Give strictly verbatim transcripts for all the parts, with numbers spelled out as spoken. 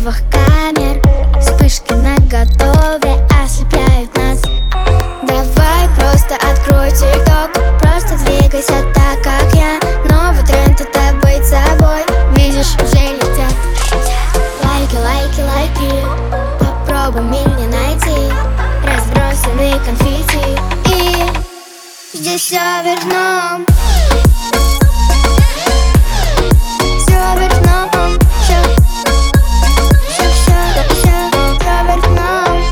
новых камер. Вспышки наготове ослепляют нас. Давай просто открой тикток, просто двигайся так, как я. Новый тренд — это быть собой. Видишь, уже летят лайки, лайки, лайки. Попробуй меня найти. Разбросанные конфетти, и здесь все вверх дном. Все вверх дном. Все, все, все, все, все вверх дном.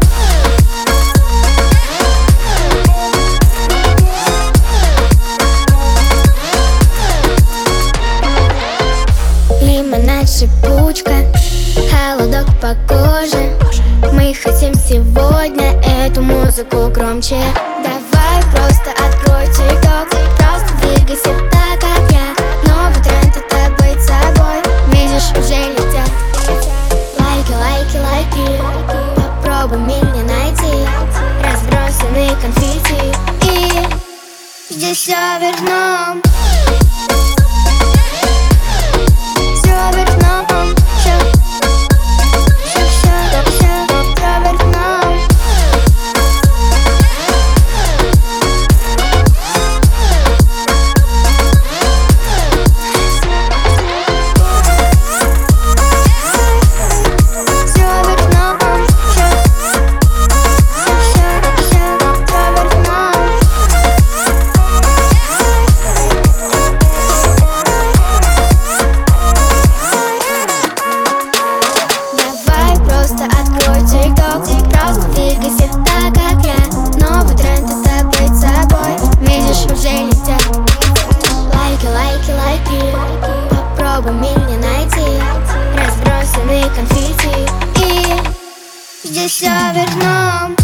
Лимонад, шипучка, холодок по коже. Мы хотим сегодня эту музыку громче. Давай просто открой тикток, просто двигайся так, как я. Новый тренд — это быть собой. Видишь, уже летят лайки, лайки, лайки. Попробуй меня найти. Разбросанные конфетти, и здесь все вверх дном. Все вверх дном. Все, все, все, все, все вверх дном. Просто открой тикток, просто двигайся так, как я. Новый тренд — это быть собой. Видишь, уже летят лайки, лайки, лайки. Попробуй меня найти. Разбросанные конфетти, и здесь все вверх дном.